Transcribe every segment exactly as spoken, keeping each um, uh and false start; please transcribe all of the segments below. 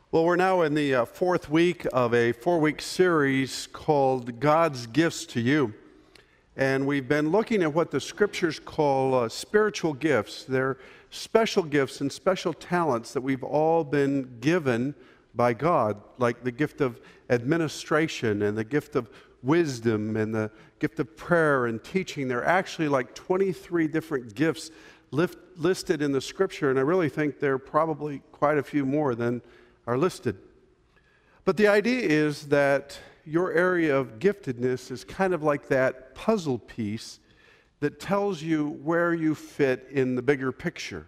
Well, we're now in the uh, fourth week of a four-week series called God's Gifts to You. And we've been looking at what the scriptures call uh, spiritual gifts. They're special gifts and special talents that we've all been given by God, like the gift of administration and the gift of wisdom and the gift of prayer and teaching. There are actually like twenty-three different gifts lift, listed in the scripture, and I really think there are probably quite a few more than are listed. But the idea is that your area of giftedness is kind of like that puzzle piece that tells you where you fit in the bigger picture.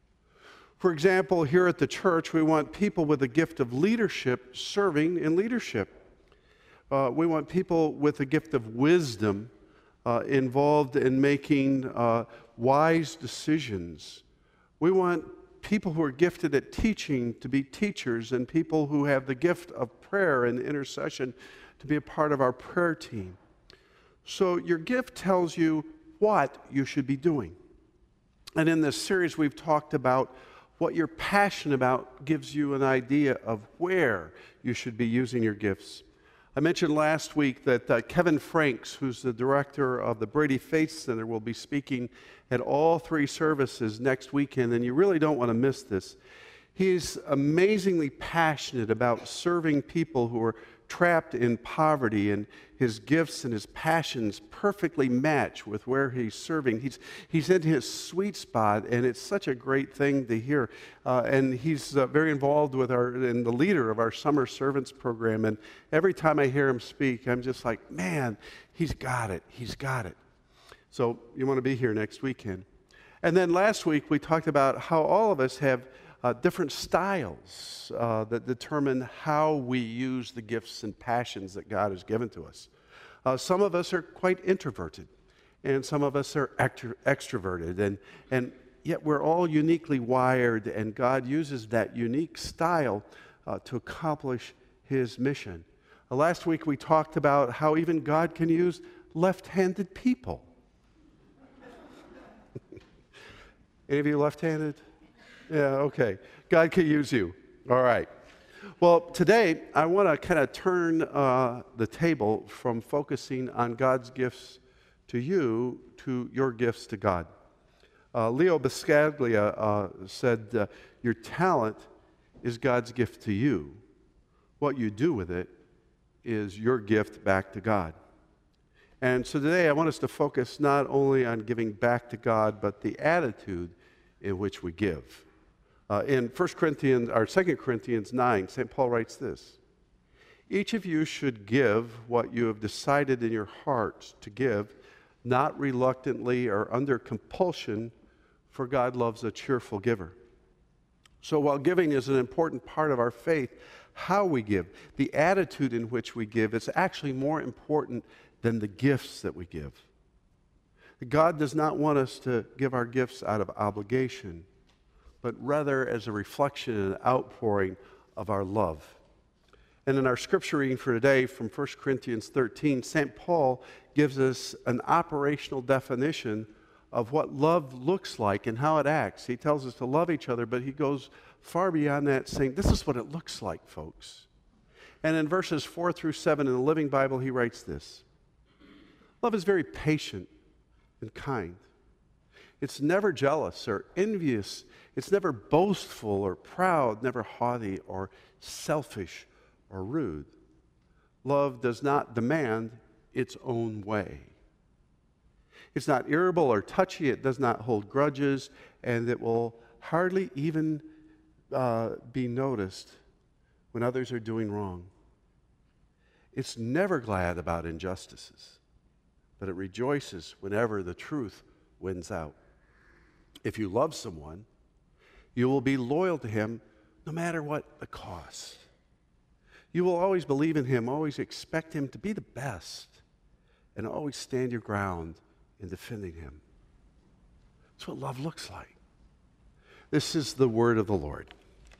For example, here at the church, we want people with the gift of leadership serving in leadership. Uh, we want people with the gift of wisdom uh, involved in making uh, wise decisions. We want people who are gifted at teaching to be teachers, and people who have the gift of prayer and intercession to be a part of our prayer team. So your gift tells you what you should be doing. And in this series, we've talked about what you're passionate about gives you an idea of where you should be using your gifts. I mentioned last week that uh, Kevin Franks, who's the director of the Brady Faith Center, will be speaking at all three services next weekend, and you really don't want to miss this. He's amazingly passionate about serving people who are trapped in poverty, and his gifts and his passions perfectly match with where he's serving. He's, he's in his sweet spot, and it's such a great thing to hear. Uh, and he's uh, very involved with our, and the leader of our Summer Servants program, and every time I hear him speak, I'm just like, man, he's got it, he's got it. So you want to be here next weekend. And then last week, we talked about how all of us have Uh, different styles uh, that determine how we use the gifts and passions that God has given to us. Uh, some of us are quite introverted, and some of us are extro- extroverted, and, and yet we're all uniquely wired, and God uses that unique style uh, to accomplish His mission. Uh, last week we talked about how even God can use left-handed people. Any of you left-handed? Yeah, okay. God can use you. All right. Well, today I want to kind of turn uh, the table from focusing on God's gifts to you to your gifts to God. Uh, Leo Biscaglia uh, said, uh, your talent is God's gift to you. What you do with it is your gift back to God. And so today I want us to focus not only on giving back to God, but the attitude in which we give. Uh, in First Corinthians, or Second Corinthians nine, Saint Paul writes this: each of you should give what you have decided in your hearts to give, not reluctantly or under compulsion, for God loves a cheerful giver. So while giving is an important part of our faith, how we give, the attitude in which we give, is actually more important than the gifts that we give. God does not want us to give our gifts out of obligation, but rather as a reflection and outpouring of our love. And in our scripture reading for today from First Corinthians thirteen, Saint Paul gives us an operational definition of what love looks like and how it acts. He tells us to love each other, but he goes far beyond that, saying, this is what it looks like, folks. And in verses four through seven in the Living Bible, he writes this: love is very patient and kind. It's never jealous or envious. It's never boastful or proud, never haughty or selfish or rude. Love does not demand its own way. It's not irritable or touchy. It does not hold grudges, and it will hardly even uh, be noticed when others are doing wrong. It's never glad about injustices, but it rejoices whenever the truth wins out. If you love someone, you will be loyal to him no matter what the cost. You will always believe in him, always expect him to be the best, and always stand your ground in defending him. That's what love looks like. This is the word of the Lord.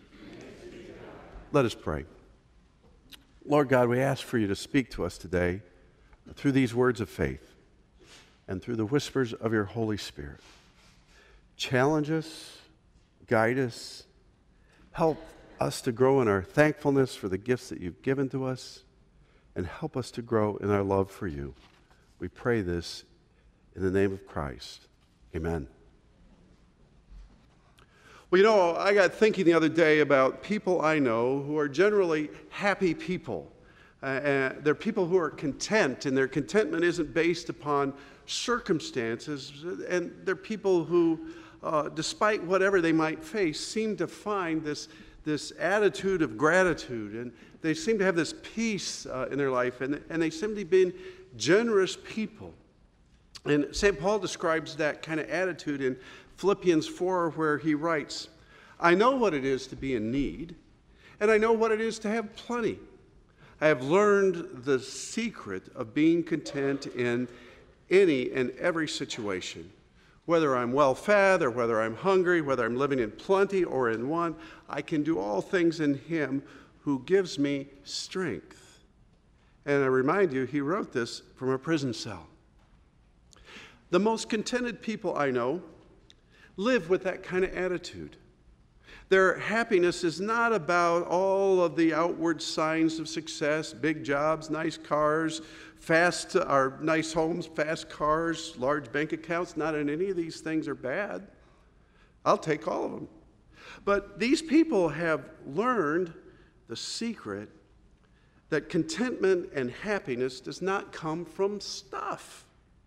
Let us pray. Lord God, we ask for you to speak to us today through these words of faith and through the whispers of your Holy Spirit. Challenge us, guide us, help us to grow in our thankfulness for the gifts that you've given to us, and help us to grow in our love for you. We pray this in the name of Christ. Amen. Well, you know, I got thinking the other day about people I know who are generally happy people. Uh, and they're people who are content, and their contentment isn't based upon circumstances. And they're people who, uh, despite whatever they might face, seem to find this, this attitude of gratitude. And they seem to have this peace uh, in their life, and, and they seem to be generous people. And Saint Paul describes that kind of attitude in Philippians four, where he writes, "I know what it is to be in need, and I know what it is to have plenty. I have learned the secret of being content in any and every situation. Whether I'm well-fed or whether I'm hungry, whether I'm living in plenty or in want, I can do all things in him who gives me strength." And I remind you, he wrote this from a prison cell. The most contented people I know live with that kind of attitude. Their happiness is not about all of the outward signs of success, big jobs, nice cars, fast, or nice homes, fast cars, large bank accounts. Not in any of these things are bad. I'll take all of them. But these people have learned the secret that contentment and happiness does not come from stuff.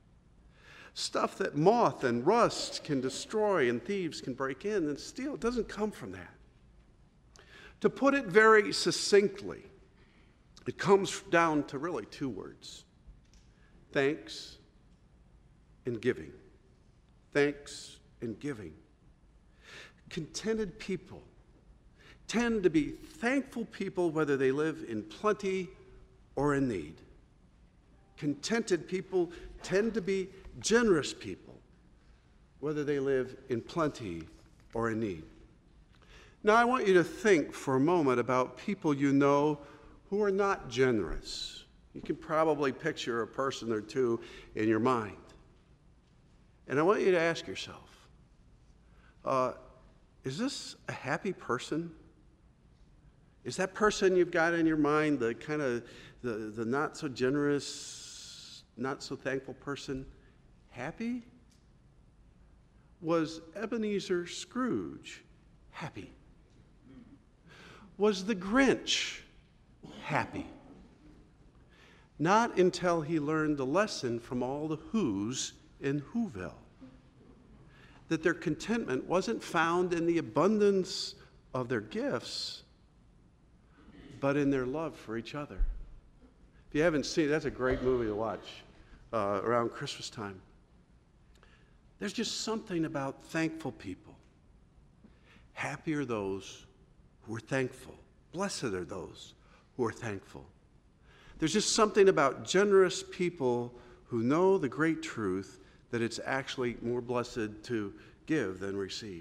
Stuff that moth and rust can destroy and thieves can break in and steal. It doesn't come from that. To put it very succinctly, it comes down to really two words: thanks and giving. Thanks and giving. Contented people tend to be thankful people whether they live in plenty or in need. Contented people tend to be generous people, whether they live in plenty or in need. Now, I want you to think for a moment about people you know who are not generous. You can probably picture a person or two in your mind. And I want you to ask yourself, uh, is this a happy person? Is that person you've got in your mind the kind of the, the not so generous, not so thankful person happy? Was Ebenezer Scrooge happy? Was the Grinch happy? Not until he learned the lesson from all the Whos in Whoville, that their contentment wasn't found in the abundance of their gifts, but in their love for each other. If you haven't seen it, that's a great movie to watch uh, around Christmas time. There's just something about thankful people. Happy are those who are thankful. Blessed are those who are thankful. There's just something about generous people who know the great truth that it's actually more blessed to give than receive.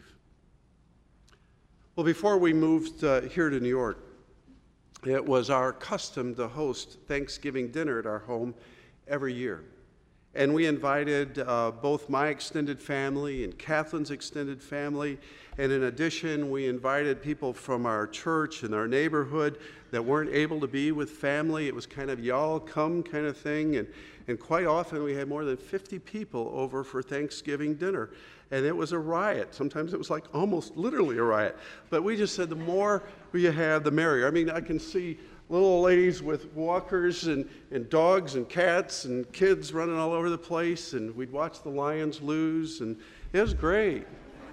Well, before we moved uh, here to New York, it was our custom to host Thanksgiving dinner at our home every year. And we invited uh, both my extended family and Kathleen's extended family. And in addition, we invited people from our church and our neighborhood that weren't able to be with family. It was kind of y'all come kind of thing. And, and quite often we had more than fifty people over for Thanksgiving dinner. And it was a riot. Sometimes it was like almost literally a riot. But we just said the more you have, the merrier. I mean, I can see little old ladies with walkers and, and dogs and cats and kids running all over the place, and we'd watch the Lions lose, and it was great.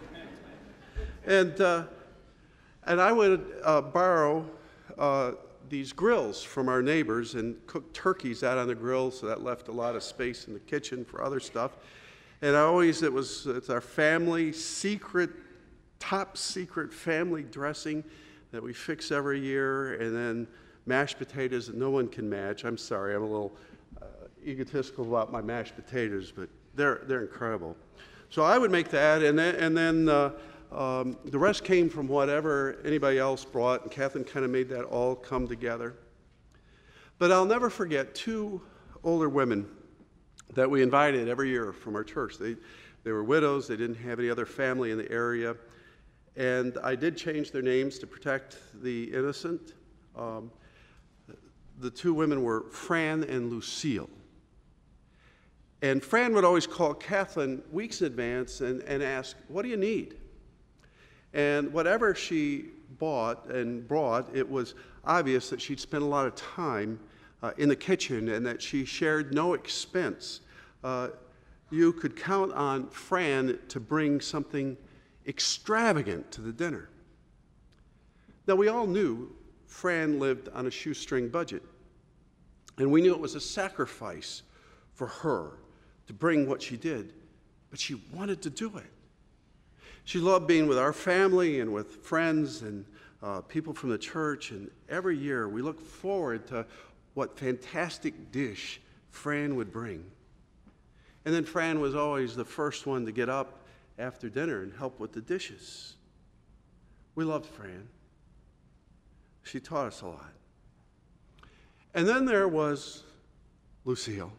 and uh, and I would uh, borrow uh, these grills from our neighbors and cook turkeys out on the grill, so that left a lot of space in the kitchen for other stuff. And I always, it was it's our family secret, top secret family dressing that we fix every year, and then mashed potatoes that no one can match. I'm sorry, I'm a little uh, egotistical about my mashed potatoes, but they're they're incredible. So I would make that, and then and then uh, um, the rest came from whatever anybody else brought, and Kathleen kind of made that all come together. But I'll never forget two older women that we invited every year from our church. They they were widows. They didn't have any other family in the area, And I did change their names to protect the innocent. Um, the two women were Fran and Lucille. And Fran would always call Kathleen weeks in advance and, and ask, what do you need? And whatever she bought and brought, it was obvious that she'd spent a lot of time uh, in the kitchen and that she shared no expense. Uh, you could count on Fran to bring something extravagant to the dinner. Now, we all knew Fran lived on a shoestring budget, and we knew it was a sacrifice for her to bring what she did, but she wanted to do it. She loved being with our family and with friends and uh, people from the church, and every year we look forward to what fantastic dish Fran would bring. And then Fran was always the first one to get up after dinner and help with the dishes. We loved Fran. She taught us a lot. And then there was Lucille.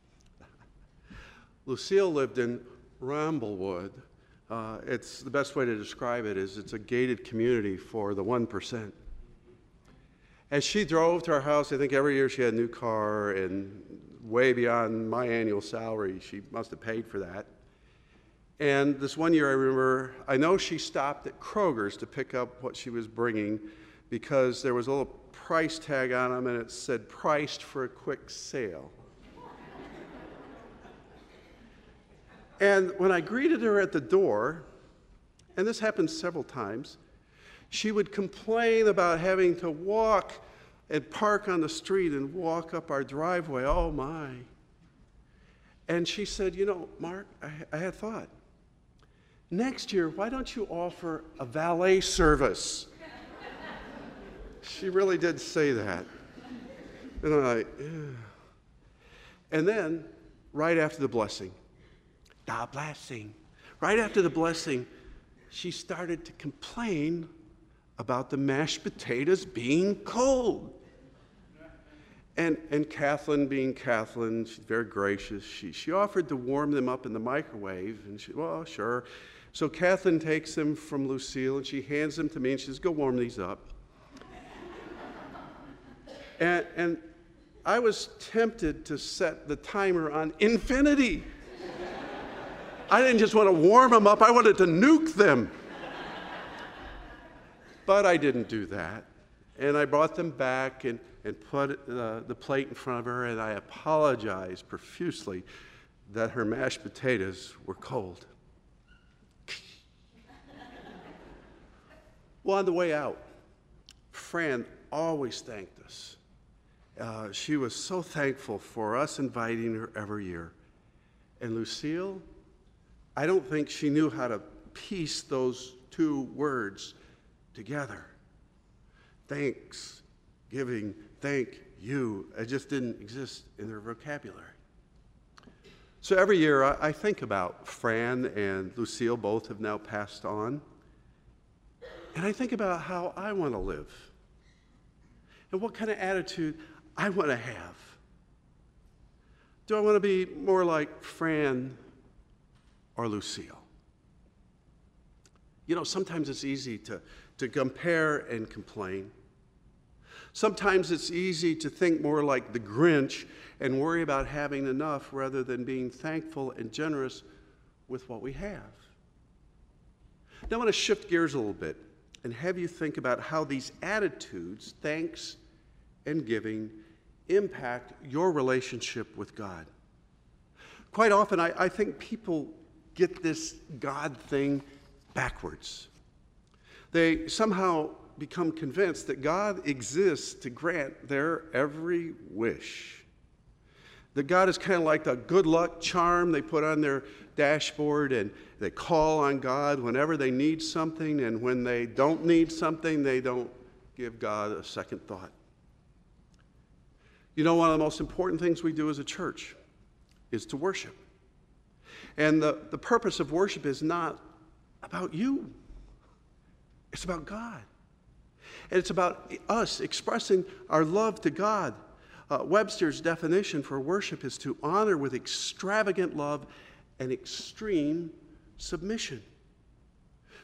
Lucille lived in Ramblewood. Uh, it's the best way to describe it is it's a gated community for the one percent. As she drove to our house, I think every year she had a new car, and way beyond my annual salary, she must have paid for that. And this one year I remember, I know she stopped at Kroger's to pick up what she was bringing because there was a little price tag on them and it said priced for a quick sale. And when I greeted her at the door, and this happened several times, she would complain about having to walk and park on the street and walk up our driveway. Oh my. And she said, you know, Mark, I, I had thought, next year, why don't you offer a valet service? She really did say that. And I'm like, yeah. And then, right after the blessing, the blessing, right after the blessing, she started to complain about the mashed potatoes being cold. And, and Kathleen, being Kathleen, she's very gracious. She, she offered to warm them up in the microwave. And she, well, sure. So Kathleen takes them from Lucille, and she hands them to me, and she says, go warm these up. and, and I was tempted to set the timer on infinity. I didn't just want to warm them up, I wanted to nuke them. But I didn't do that. And I brought them back and, and put uh, the plate in front of her, and I apologized profusely that her mashed potatoes were cold. Well, on the way out, Fran always thanked us. Uh, she was so thankful for us inviting her every year. And Lucille, I don't think she knew how to piece those two words together. Thanks, giving, thank you. It just didn't exist in their vocabulary. So every year I, I think about Fran and Lucille, both have now passed on. And I think about how I want to live and what kind of attitude I want to have. Do I want to be more like Fran or Lucille? You know, sometimes it's easy to, to compare and complain. Sometimes it's easy to think more like the Grinch and worry about having enough rather than being thankful and generous with what we have. Now I want to shift gears a little bit and have you think about how these attitudes, thanks and giving, impact your relationship with God. Quite often, I, I think people get this God thing backwards. They somehow become convinced that God exists to grant their every wish. That God is kind of like the good luck charm they put on their dashboard, and they call on God whenever they need something, and when they don't need something, they don't give God a second thought. You know, one of the most important things we do as a church is to worship. And the, the purpose of worship is not about you. It's about God. And it's about us expressing our love to God. Uh, Webster's definition for worship is to honor with extravagant love and extreme submission.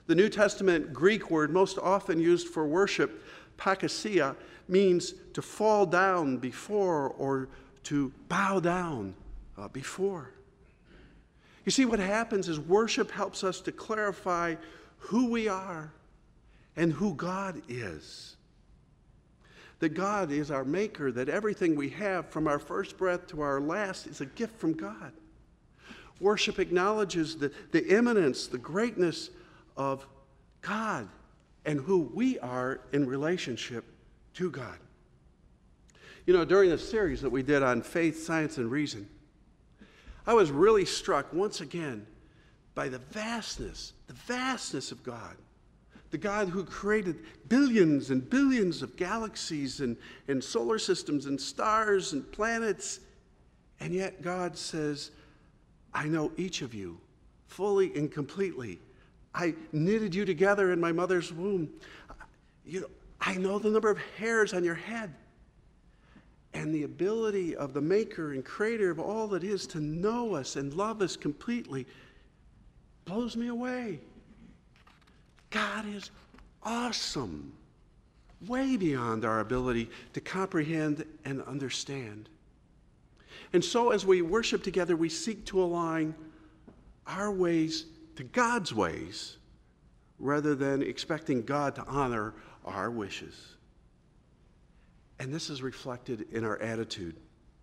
The New Testament Greek word most often used for worship, pakasia, means to fall down before or to bow down uh, before. You see, what happens is worship helps us to clarify who we are and who God is. That God is our maker, that everything we have from our first breath to our last is a gift from God. Worship acknowledges the, the immanence, the greatness of God and who we are in relationship to God. You know, during the series that we did on faith, science, and reason, I was really struck once again by the vastness, the vastness of God. The God who created billions and billions of galaxies and, and solar systems and stars and planets. And yet God says, I know each of you fully and completely. I knitted you together in my mother's womb. You know, I know the number of hairs on your head. And the ability of the maker and creator of all that is to know us and love us completely blows me away. God is awesome, way beyond our ability to comprehend and understand. And so as we worship together, we seek to align our ways to God's ways rather than expecting God to honor our wishes. And this is reflected in our attitude.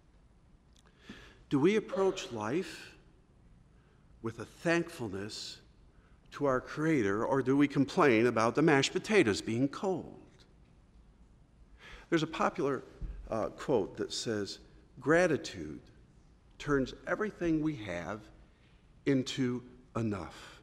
Do we approach life with a thankfulness to our Creator, or do we complain about the mashed potatoes being cold? There's a popular uh, quote that says, gratitude turns everything we have into enough.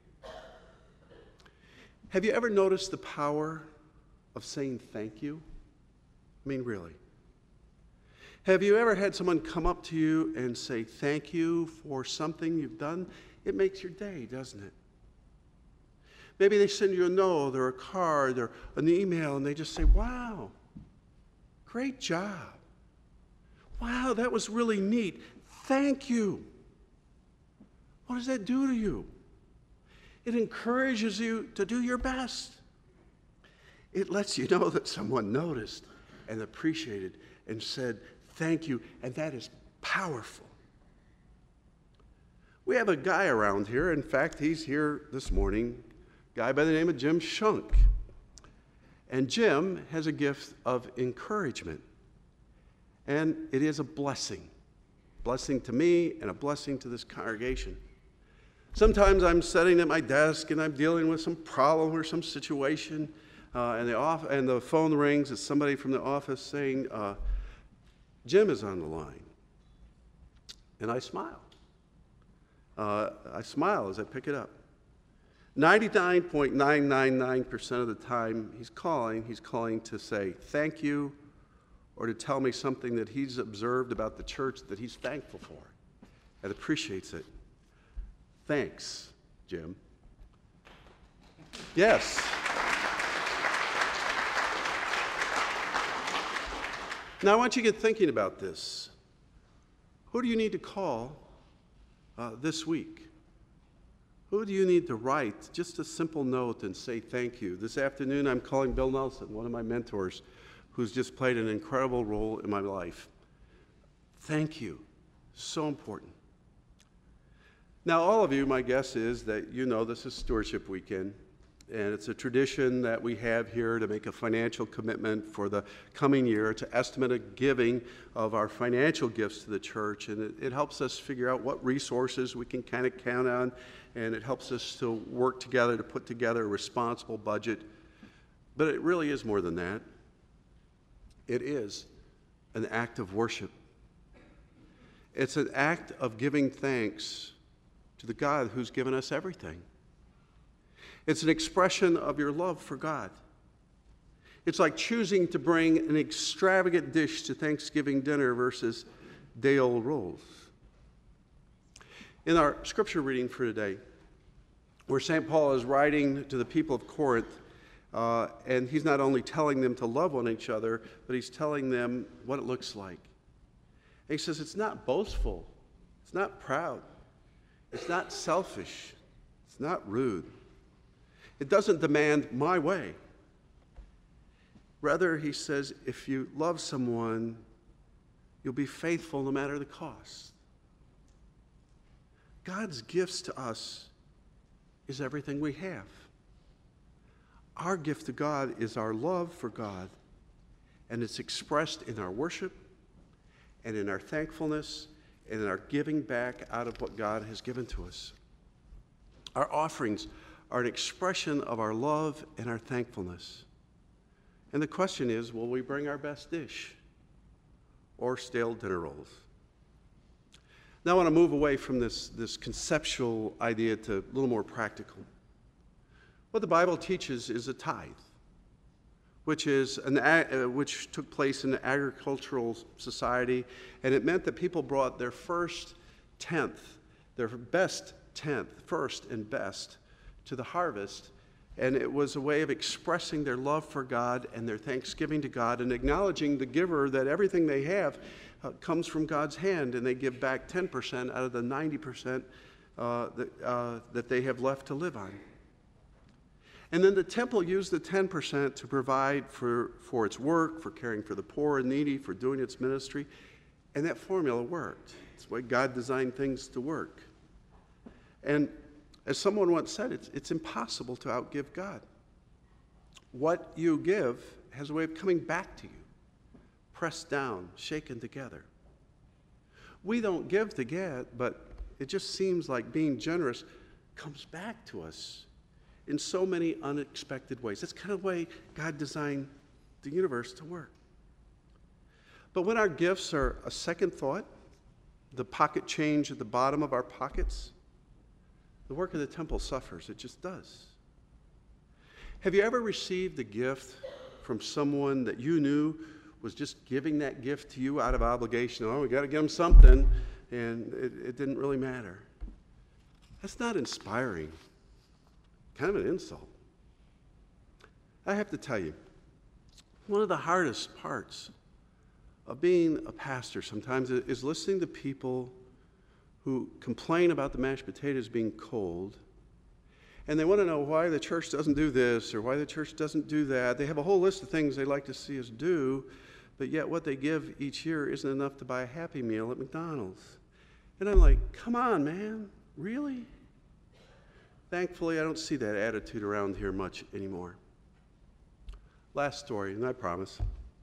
Have you ever noticed the power of saying thank you? I mean, really. Have you ever had someone come up to you and say thank you for something you've done? It makes your day, doesn't it? Maybe they send you a note or a card or an email and they just say, wow, great job. Wow, that was really neat. Thank you. What does that do to you? It encourages you to do your best. It lets you know that someone noticed and appreciated and said thank you, and that is powerful. We have a guy around here. In fact, he's here this morning, a guy by the name of Jim Shunk. And Jim has a gift of encouragement. And it is a blessing. Blessing to me and a blessing to this congregation. Sometimes I'm sitting at my desk and I'm dealing with some problem or some situation, uh, and, the off- and the phone rings. It's somebody from the office saying, uh, Jim is on the line. And I smile. Uh, I smile as I pick it up. ninety-nine point nine nine nine percent of the time he's calling, he's calling to say thank you or to tell me something that he's observed about the church that he's thankful for and appreciates it. Thanks, Jim. Yes. Now I want you to get thinking about this. Who do you need to call uh, this week? Who do you need to write just a simple note and say thank you? This afternoon I'm calling Bill Nelson, one of my mentors, who's just played an incredible role in my life. Thank you. So important. Now, all of you, my guess is that you know this is Stewardship Weekend, and it's a tradition that we have here to make a financial commitment for the coming year, to estimate a giving of our financial gifts to the church, and it, it helps us figure out what resources we can kind of count on, and it helps us to work together to put together a responsible budget. But it really is more than that. It is an act of worship. It's an act of giving thanks to the God who's given us everything. It's an expression of your love for God. It's like choosing to bring an extravagant dish to Thanksgiving dinner versus day-old rolls. In our scripture reading for today, where Saint Paul is writing to the people of Corinth, Uh, and he's not only telling them to love one each other, but he's telling them what it looks like. And he says it's not boastful, it's not proud, it's not selfish, it's not rude. It doesn't demand my way. Rather, he says, if you love someone, you'll be faithful no matter the cost. God's gifts to us is everything we have. Our gift to God is our love for God, and it's expressed in our worship and in our thankfulness and in our giving back out of what God has given to us. Our offerings are an expression of our love and our thankfulness. And the question is, will we bring our best dish or stale dinner rolls? Now I want to move away from this, this conceptual idea to a little more practical. What the Bible teaches is a tithe, which, is an, uh, which took place in an agricultural society, and it meant that people brought their first tenth, their best tenth, first and best, to the harvest, and it was a way of expressing their love for God and their thanksgiving to God and acknowledging the giver that everything they have uh, comes from God's hand, and they give back ten percent out of the ninety percent uh, that, uh, that they have left to live on. And then the temple used the ten percent to provide for, for its work, for caring for the poor and needy, for doing its ministry, and that formula worked. It's the way God designed things to work. And as someone once said, it's, it's impossible to outgive God. What you give has a way of coming back to you, pressed down, shaken together. We don't give to get, but it just seems like being generous comes back to us in so many unexpected ways. That's kind of the way God designed the universe to work. But when our gifts are a second thought, the pocket change at the bottom of our pockets, the work of the temple suffers. It just does. Have you ever received a gift from someone that you knew was just giving that gift to you out of obligation? Oh, we got to get them something, and it, it didn't really matter. That's not inspiring. Kind of an insult. I have to tell you, one of the hardest parts of being a pastor sometimes is listening to people who complain about the mashed potatoes being cold, and they want to know why the church doesn't do this or why the church doesn't do that. They have a whole list of things they'd like to see us do, but yet what they give each year isn't enough to buy a Happy Meal at McDonald's. And I'm like, come on, man, really? Thankfully, I don't see that attitude around here much anymore. Last story, and I promise.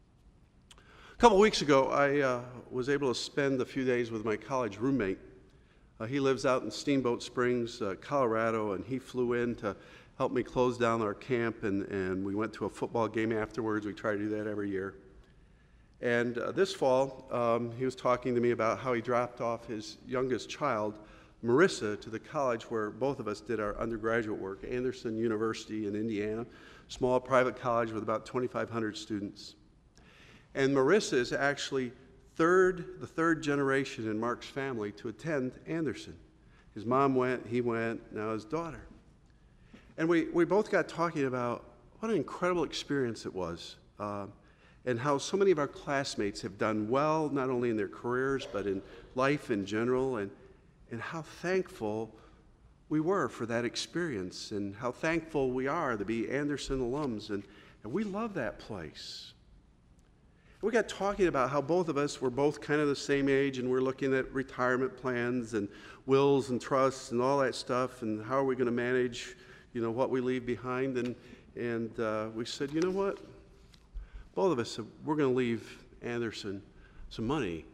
A couple weeks ago, I uh, was able to spend a few days with my college roommate. Uh, he lives out in Steamboat Springs, uh, Colorado, and he flew in to help me close down our camp, and, and we went to a football game afterwards. We try to do that every year. And uh, this fall, um, he was talking to me about how he dropped off his youngest child, Marissa, to the college where both of us did our undergraduate work, Anderson University in Indiana, small private college with about twenty-five hundred students. And Marissa is actually third, the third generation in Mark's family to attend Anderson. His mom went, he went, now his daughter. And we, we both got talking about what an incredible experience it was, uh, and how so many of our classmates have done well, not only in their careers, but in life in general, and, and how thankful we were for that experience, and how thankful we are to be Anderson alums, and, and we love that place. We got talking about how both of us were both kind of the same age, and we're looking at retirement plans and wills and trusts and all that stuff, and how are we going to manage, you know, what we leave behind. And and uh, we said, you know what? Both of us said, we're going to leave Anderson some money.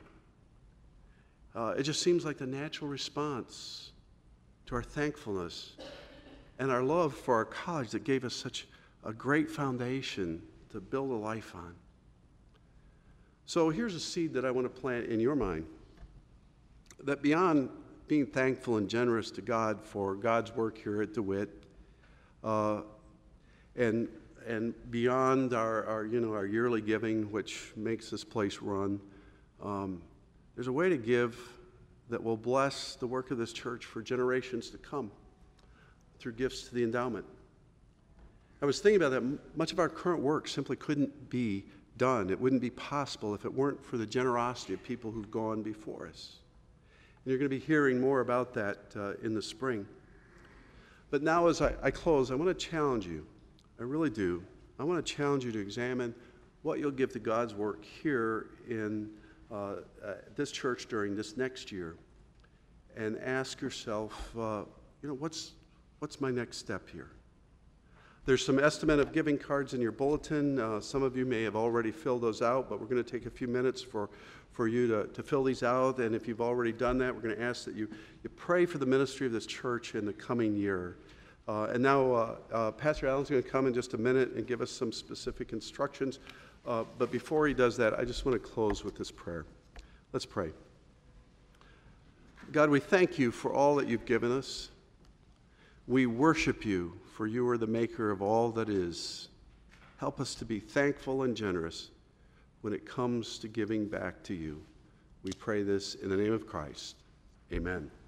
Uh, it just seems like the natural response to our thankfulness and our love for our college that gave us such a great foundation to build a life on. So here's a seed that I want to plant in your mind, that beyond being thankful and generous to God for God's work here at DeWitt, uh, and and beyond our, our you know our yearly giving, which makes this place run, um, there's a way to give that will bless the work of this church for generations to come through gifts to the endowment. I was thinking about that. Much of our current work simply couldn't be done. It wouldn't be possible if it weren't for the generosity of people who've gone before us. And you're going to be hearing more about that uh, in the spring. But now as I, I close, I want to challenge you. I really do. I want to challenge you to examine what you'll give to God's work here in uh, uh, this church during this next year. And ask yourself, uh, you know, what's, what's my next step here? There's some estimate of giving cards in your bulletin. Uh, some of you may have already filled those out, but we're going to take a few minutes for, for you to, to fill these out. And if you've already done that, we're going to ask that you, you pray for the ministry of this church in the coming year. Uh, and now uh, uh, Pastor Allen's going to come in just a minute and give us some specific instructions. Uh, but before he does that, I just want to close with this prayer. Let's pray. God, we thank you for all that you've given us. We worship you, for you are the maker of all that is. Help us to be thankful and generous when it comes to giving back to you. We pray this in the name of Christ. Amen.